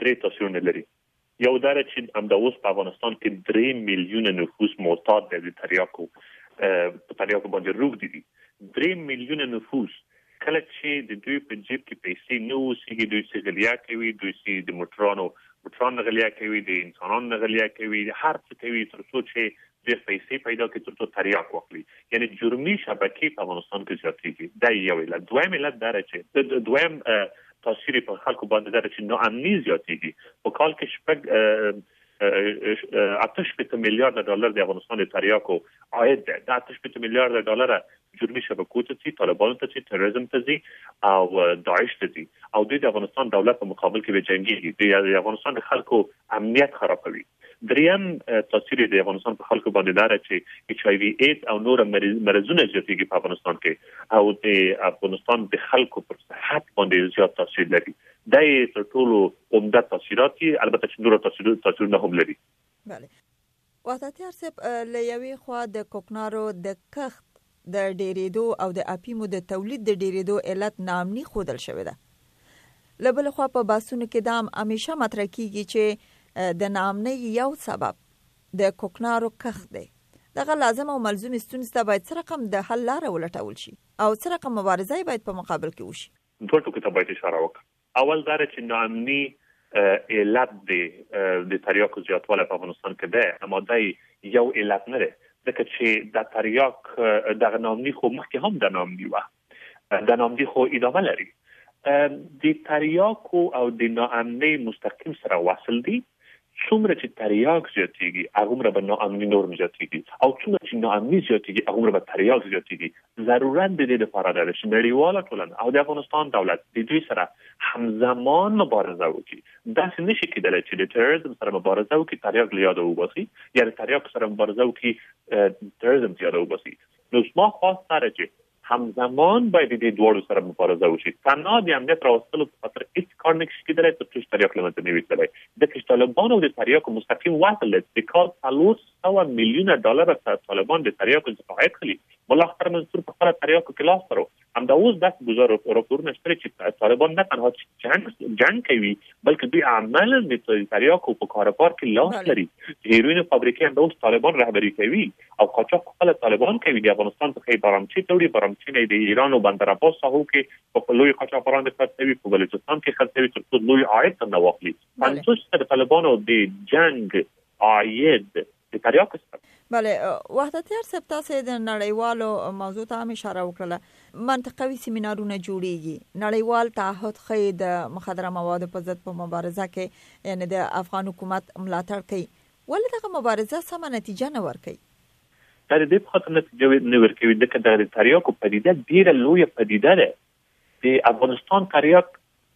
درې تاثیرونه لري. یو دا چې همدا اوس په افغانستان کې 3 میلیونه نفوس معتاد دي د تریاکو باندې روږدي دي. 3 میلیونه نفوس کله چې د دوی په جیب کې پیسې نه اوسېږي، دوی سغلیا کوي، دوی د موټرانو غلیا کوي، د انسانانو غلیا کوي، هر څه کوي تر څو چې د پیسې پیدا کړي تر څو تریاک وکړي. یعنی جرمي شبکې په افغانستان کې زیاتېږي. دا یو علت. دویم علت دا چې دویم تاثیر په خلکو باندې دا چې ناامني زیاتېږي. په کال کې 8 میلیارډ ډالر د افغانستان د تریاکو عاید ده. دا 8 میلیارډ ډالر جرمي شبکو ته ځي، طالبانو ته ځي، تروریزم ته ځي او داعش ته ځي، او دوی د افغانستان دولت په مقابل کې به جنګيږي، د افغانستان د خلکو امنیت خرابوي. دریم تاثیر د افغانستان په خلکو باندې دا چې ایچ آی وی ایډز او نور مرزونه زیاتېږي په افغانستان کې، او د افغانستان د خلکو پر صحت باندې زیات تاثیر لري. دا یې تر ټولو عمده تاثیرات دي، البته چې نور تاثیرونه هم لري. بله. وحدتیار صاحب، له یوې خوا د کوکنارو د کښت د ډیریدو او د اپیمو د تولید د ډیریدو علت ناامني ښودل شوې ده. له بلې خوا په بحثونو کې دا هم همیشه مطرح کیږي چې د ناامنۍ یو سبب د کوکنارو کښت دی. دغه لازم او ملزوم ستونزې ته باید څه رقم د حل لاره ولټول شي او څه رقم مبارزه باید په مقابل کې وشي. دوه ټکو ته باید اشاره وکړم. اول دا چې ناامني علت د تریاکو زیاتوالی په افغانستان کې ده، اما دا یو علت نه ده، ځکه چې د تریاک دغه ناامني خو مخکې هم د ناامني وه، د ناامني خو ادامه لري. د تریاکو او د ناامنۍ مستقیم سره وصل دي. څومره چې تریاک زیاتېږي هغومره به ناامني نور زیاتېږي، او څومره چې ناامني زیاتېږي هغومره به تریاک زیاتېږي. ضرورت د دې لپاره ده چې نړیواله ټولنه او د افغانستان دولت د دوی سره همزمان مبارزه وکړي. داسې نشي کېدلی چې د تروریزم سره مبارزه وکړي، تریاک له یاده وباسي، یا د تریاک سره مبارزه وکړي، تروریزم له یاده وباسي. نو زما خواست دا چې همزمان باید د دواړو سره مبارزه وشي. تنها د امنیت راوستلو په خاطر هیڅ کار نشي کېدلی تر څو چې تریاک له منځه نه وي تللی. ځکه چې طالبانو د تریاکو مستقیم وصل دی. د کال 400 میلیونه ډالر طالبان د تریاکو څخه عاید خلي. ملا اختر منصور په خپله تریاکو کې لاس درو. همدا اوس داسې ګزار راپورونه شته چې طالبان نه تنها جنګ کوي، بلکې دوی عملاً د تریاکو په کاروبار کې لاس لري. هیروین فابریکې همدا اوس طالبان رهبري کوي او قاچاق خپله طالبان کوي. د افغانستان څخه بارامچی توړي، بارامچی نه د ایران او بندر عباس ساحو کې په لوی قاچاقبران خرڅوي، په بلوچستان کې خرڅوي تر څو لوی عاید څنګه واخلي. 50% د طالبانو د جنگ عاید د تریاکو څخه. بله. وحدتیار صاحب، تاسو د نړیوالو موضوع ته هم اشاره وکړه. منطقوي سیمینارونه جوړیږي، نړیوال تعهد ښیي د مخدره موادو په ضد په مبارزه کې، یعنی د افغان حکومت ملاتړ کوي. ولې دغه مبارزه سمه نتیجه نه ورکوي؟ دا د دې په خاطر نتیجه نه ورکوي ځکه د تریاکو پدیده ډېره لویه پدیده ده. د افغانستان تریاک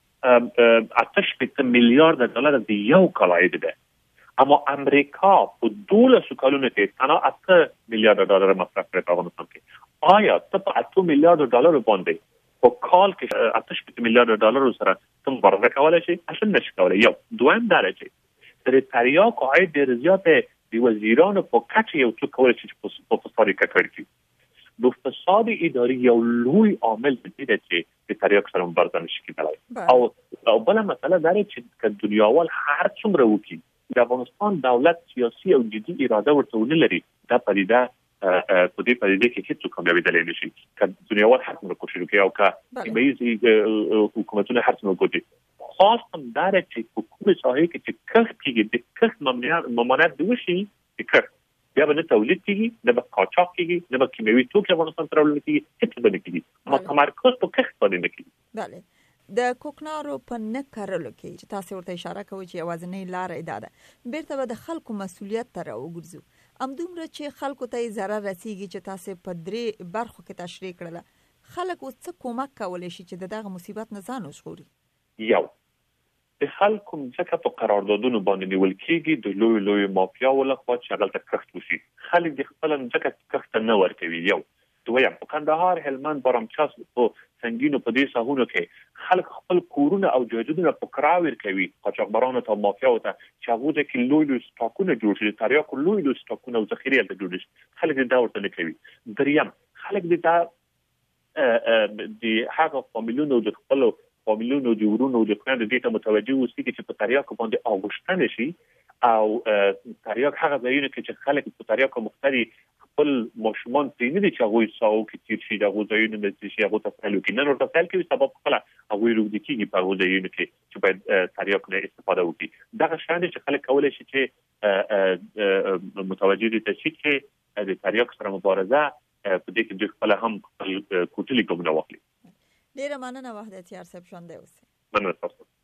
8 میلیارډ ډالر د یو کال عاید ده، اما امریکا په 12 کلونو کې تنها 8 میلیارډ ډالر مصرف کړي په افغانستان کې. آیا ته په 8 میلیارډ ډالر باندې په کال کې 8 میلیارډ ډالر سره ته مبارزه کولی شي؟ اصلا نشي کولی. یو. دویم دا چې د تریاکو عاید ډېر زیات دی. د وزیرانو په کچه یو څوک کولی شي چې په فساد ککړ کړي. د فساد اداري یو لوی عامل دی چې د تریاک سره مبارزه نشي کېدلی. او بله مسله دا چې دنیاوال هر څومره وکړي، د افغانستان دولت سیاسي او جدي اراده ورته ونه لري، دا پدیده په دې پدیده کې هیڅ کامیابېدلی نشي. که دنیاوال هر څومره کوشش وکړي او که سیمه ییز حکومتونه هر څومره وکړي. خاص هم دا چې په کومې ساحې کې چې کښت کېږي د کښت ممانعت دې وشي، د کښت بیا به نه تولید کېږي، نه به قاچاق کېږي، نه به کیمیاوي توکي افغانستان ته راوړل کېږي، هېڅ به نه کېږي. اما تمرکز په کښت باندې نه کېږي. بله. د کوکنارو په نه کرلو کې چې تاسو ورته اشاره کوئ چې یوازینۍ لاره دا ده، بیرته به د خلکو مسؤلیت ته راوګرځو. همدومره چې خلکو ته یې ضرر رسیږي چې تاسو په 3 برخو کې تشریح کړله، خلک اوس څه کومک کولی شي چې دغه مصیبت نه ځان وژغوري؟ یو، د خلکو ځکه په قراردادونو باندې نیول کېږي د لوی مافیاو لخوا چې هغلته کښت وشي. خلک د خپله ځکه کښت نه ورکوي. یو. دویم، په کندهار، هلمند، بارامچاس په سنګینو په دې ساحونو کې خلک خپل کورونه او جایدادونه په کرا ورکوي قاچاقبرانو ته او مافیاو ته چې هغوی کې لوی سټاکونه جوړ شي، د تریاکو لوی سټاکونه او ذخیرې هلته جوړ شي. خلک دا ورته نه کوي. دریم، خلک د هغه فامیلونو د خپلو فامیلونو د ورونو د خويندو دې ته متوجه اوسي چې په تریاکو باندې اوغشتنه شي او تریاک هغه ځایونه چې خلک په تریاکو مختاري خپل ماشومان ترې نه دي چې هغه ساو کې تیر شي دغه ځایونه د چې هغه تفصیل کې نه ورته تفصیل کې سبب خپل هغه روږدي کېږي په هغه ځایونه چې باید تریاک نه استفاده وکړي دغه شان چې خلک کولای شي چې متوجه دي چې د تریاک سره مبارزه په دې کې د خپل هم کوټلي کوم نه واخلي ډیره مننه وحدت یار صاحب شونده اوسه مننه تاسو